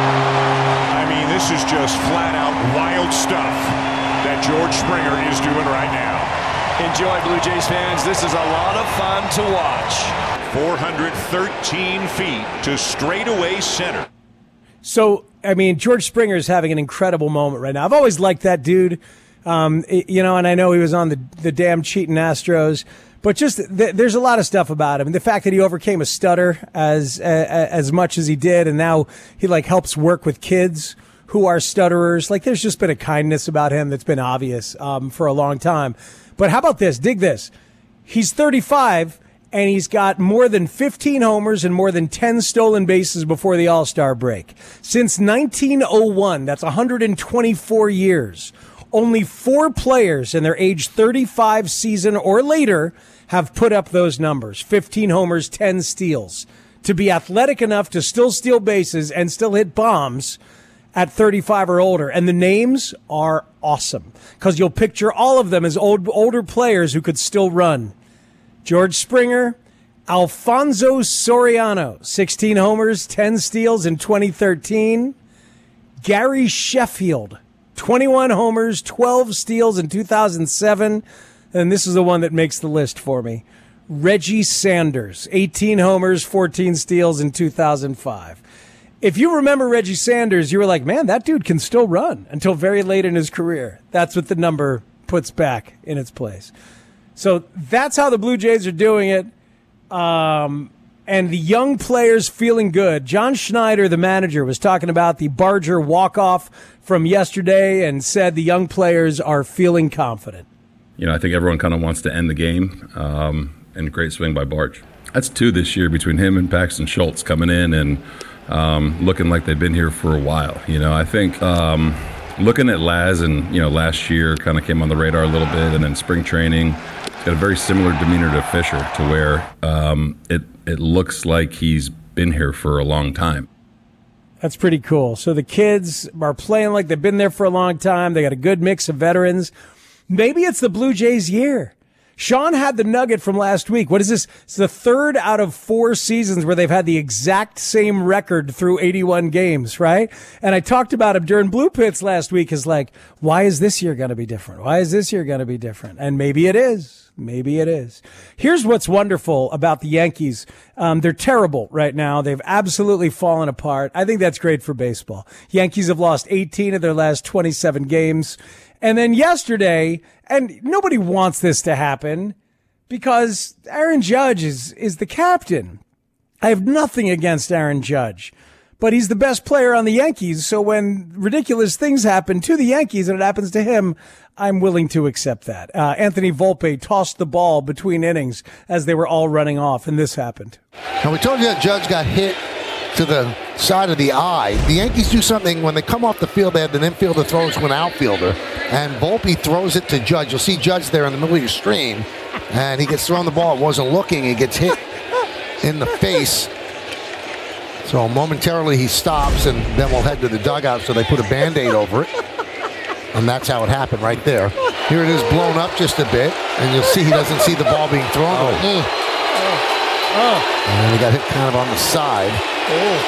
I mean, this is just flat-out wild stuff that George Springer is doing right now. Enjoy, Blue Jays fans. This is a lot of fun to watch. four hundred thirteen feet to straightaway center. So, I mean, George Springer is having an incredible moment right now. I've always liked that dude, um, you know, and I know he was on the, the damn cheating Astros, but just th- there's a lot of stuff about him. The fact that he overcame a stutter as uh, as much as he did, and now he, like, helps work with kids who are stutterers. Like, there's just been a kindness about him that's been obvious um, for a long time. But how about this? Dig this. He's thirty-five, and he's got more than fifteen homers and more than ten stolen bases before the All-Star break. Since nineteen oh one, that's one hundred twenty-four years, only four players in their age thirty-five season or later have put up those numbers. fifteen homers, ten steals. To be athletic enough to still steal bases and still hit bombs at thirty-five or older. And the names are awesome because you'll picture all of them as old, older players who could still run. George Springer, Alfonso Soriano, sixteen homers, ten steals in twenty thirteen. Gary Sheffield, twenty-one homers, twelve steals in two thousand seven. And this is the one that makes the list for me. Reggie Sanders, eighteen homers, fourteen steals in two thousand five. If you remember Reggie Sanders, you were like, man, that dude can still run until very late in his career. That's what the number puts back in its place. So that's how the Blue Jays are doing it. Um, and the young players feeling good. John Schneider, the manager, was talking about the Barger walk-off from yesterday and said the young players are feeling confident. You know, I think everyone kind of wants to end the game, um, and great swing by Barge. That's two this year between him and Paxton Schultz coming in and um, looking like they've been here for a while. You know, I think um, looking at Laz and, you know, last year kind of came on the radar a little bit, and then spring training, he's got a very similar demeanor to Fisher to where um, it, it looks like he's been here for a long time. That's pretty cool. So the kids are playing like they've been there for a long time. They got a good mix of veterans. Maybe it's the Blue Jays' year. Sean had the nugget from last week. What is this? It's the third out of four seasons where they've had the exact same record through eighty-one games, right? And I talked about him during Blue Pits last week as like, why is this year going to be different? Why is this year going to be different? And maybe it is. Maybe it is. Here's what's wonderful about the Yankees. Um, they're terrible right now. They've absolutely fallen apart. I think that's great for baseball. Yankees have lost eighteen of their last twenty-seven games. And then yesterday, and nobody wants this to happen because Aaron Judge is, is the captain. I have nothing against Aaron Judge, but he's the best player on the Yankees. So when ridiculous things happen to the Yankees and it happens to him, I'm willing to accept that. Uh, Anthony Volpe tossed the ball between innings as they were all running off, and this happened. And we told you that Judge got hit to the side of the eye. The Yankees do something when they come off the field. They have an infielder throws to an outfielder, and Volpe throws it to Judge. You'll see Judge there in the middle of your screen, and he gets thrown the ball. It wasn't looking. He gets hit in the face. So momentarily he stops, and then we'll head to the dugout. So they put a Band-Aid over it, and that's how it happened right there. Here it is blown up just a bit, and you'll see he doesn't see the ball being thrown. Oh. Mm. Oh. And he got hit kind of on the side. Oh.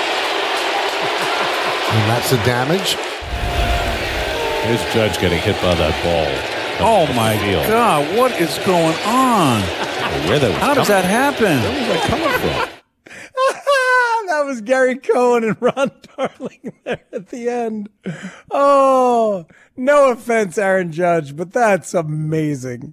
And that's the damage. Here's Judge getting hit by that ball. Oh, my God. What is going on? Where that was How does coming- that happen? Where was that coming from? That was Gary Cohen and Ron Darling there at the end. Oh, no offense, Aaron Judge, but that's amazing.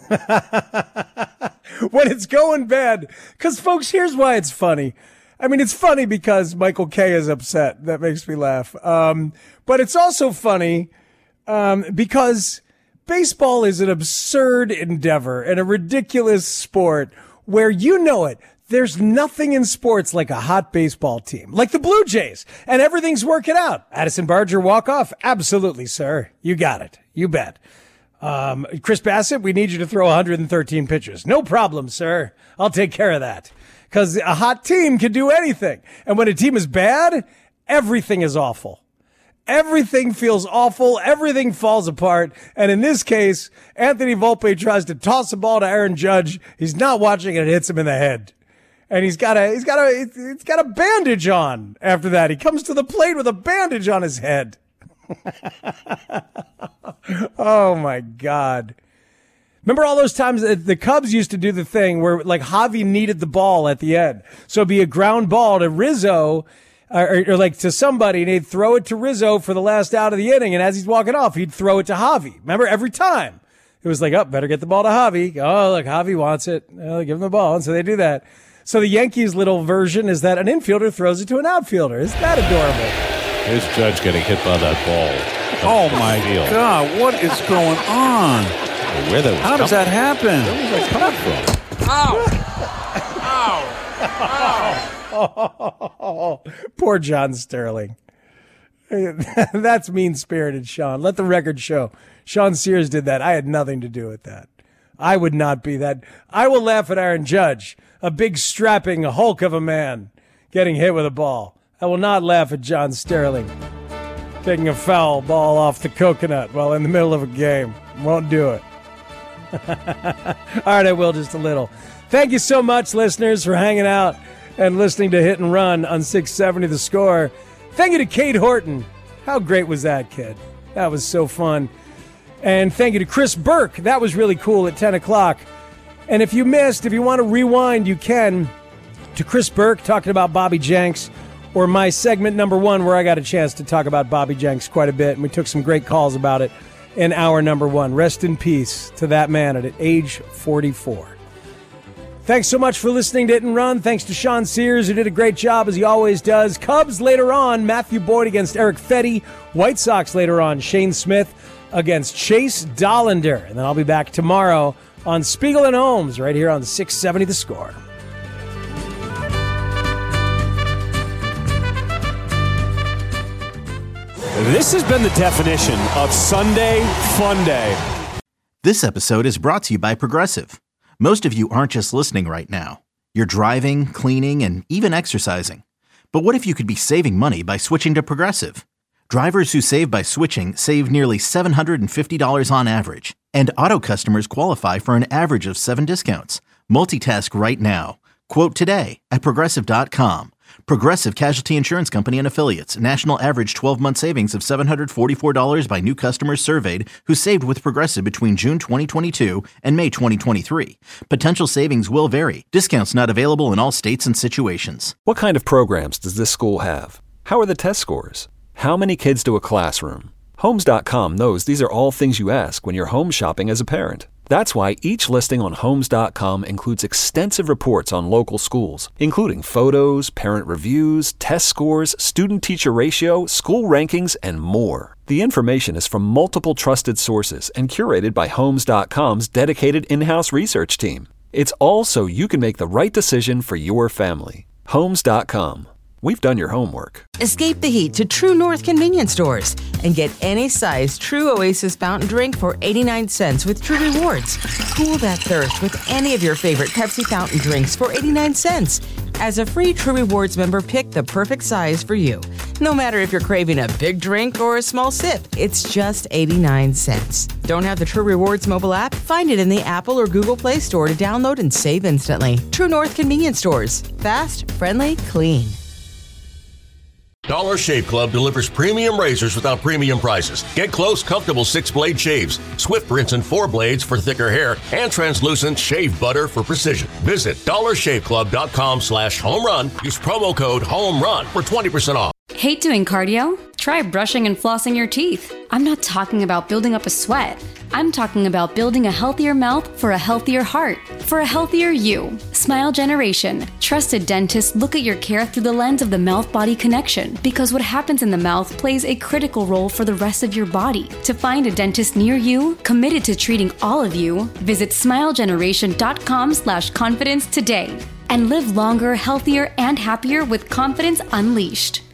When it's going bad, because folks, here's why it's funny. I mean, it's funny because Michael Kay is upset. That makes me laugh. Um, but it's also funny um, because baseball is an absurd endeavor and a ridiculous sport where, you know it, there's nothing in sports like a hot baseball team, like the Blue Jays, and everything's working out. Addison Barger walk off? Absolutely, sir. You got it. You bet. Um, Chris Bassett, we need you to throw one hundred thirteen pitches. No problem, sir. I'll take care of that. Because a hot team can do anything. And when a team is bad, everything is awful. Everything feels awful. Everything falls apart. And in this case, Anthony Volpe tries to toss a ball to Aaron Judge. He's not watching and it hits him in the head. And he's got a, he's got a, he's got a bandage on after that. He comes to the plate with a bandage on his head. Oh my God. Remember all those times that the Cubs used to do the thing where like Javi needed the ball at the end. So it'd be a ground ball to Rizzo or, or like to somebody and he'd throw it to Rizzo for the last out of the inning. And as he's walking off, he'd throw it to Javi. Remember every time it was like, oh, better get the ball to Javi. Oh, look, Javi wants it. Oh, give him the ball. And so they do that. So the Yankees' little version is that an infielder throws it to an outfielder. Isn't that adorable? Here's Judge getting hit by that ball. Oh, my God. What is going on? Where that was How does that happen? Where was that coming from? Ow! Ow! Oh, poor John Sterling. That's mean-spirited, Sean. Let the record show. Sean Sears did that. I had nothing to do with that. I would not be that. I will laugh at Aaron Judge, a big strapping hulk of a man getting hit with a ball. I will not laugh at John Sterling taking a foul ball off the coconut while in the middle of a game. Won't do it. All right, I will just a little. Thank you so much, listeners, for hanging out and listening to Hit and Run on six seventy The Score. Thank you to Kate Horton. How great was that, kid? That was so fun. And thank you to Chris Burke. That was really cool at ten o'clock. And if you missed, if you want to rewind, you can to Chris Burke talking about Bobby Jenks, or my segment number one where I got a chance to talk about Bobby Jenks quite a bit, and we took some great calls about it in hour number one. Rest in peace to that man at age forty-four. Thanks so much for listening to Hit and Run. Thanks to Sean Sears, who did a great job, as he always does. Cubs later on, Matthew Boyd against Eric Fetty. White Sox later on, Shane Smith against Chase Dollander. And then I'll be back tomorrow on Spiegel and Holmes right here on six seventy The Score. This has been the definition of Sunday Fun Day. This episode is brought to you by Progressive. Most of you aren't just listening right now. You're driving, cleaning, and even exercising. But what if you could be saving money by switching to Progressive? Drivers who save by switching save nearly seven hundred fifty dollars on average. And auto customers qualify for an average of seven discounts. Multitask right now. Quote today at Progressive dot com. Progressive Casualty Insurance Company and Affiliates. National average twelve-month savings of seven hundred forty-four dollars by new customers surveyed who saved with Progressive between June twenty twenty-two and May twenty twenty-three. Potential savings will vary. Discounts not available in all states and situations. What kind of programs does this school have? How are the test scores? How many kids do a classroom? Homes dot com knows these are all things you ask when you're home shopping as a parent. That's why each listing on Homes dot com includes extensive reports on local schools, including photos, parent reviews, test scores, student-teacher ratio, school rankings, and more. The information is from multiple trusted sources and curated by Homes dot com's dedicated in-house research team. It's all so you can make the right decision for your family. Homes dot com. We've done your homework. Escape the heat to True North convenience stores and get any size True Oasis fountain drink for eighty-nine cents with True Rewards. Cool that thirst with any of your favorite Pepsi fountain drinks for eighty-nine cents. As a free True Rewards member, pick the perfect size for you. No matter if you're craving a big drink or a small sip, it's just eighty-nine cents. Don't have the True Rewards mobile app? Find it in the Apple or Google Play Store to download and save instantly. True North Convenience Stores. Fast, friendly, clean. Dollar Shave Club delivers premium razors without premium prices. Get close, comfortable six-blade shaves, swift rinse and four blades for thicker hair, and translucent shave butter for precision. Visit dollarshaveclub.com slash home run. Use promo code HOMERUN for twenty percent off. Hate doing cardio? Try brushing and flossing your teeth. I'm not talking about building up a sweat. I'm talking about building a healthier mouth for a healthier heart, for a healthier you. Smile Generation. Trusted dentists look at your care through the lens of the mouth-body connection, because what happens in the mouth plays a critical role for the rest of your body. To find a dentist near you, committed to treating all of you, visit smilegeneration.com slash confidence today. And live longer, healthier, and happier with confidence unleashed.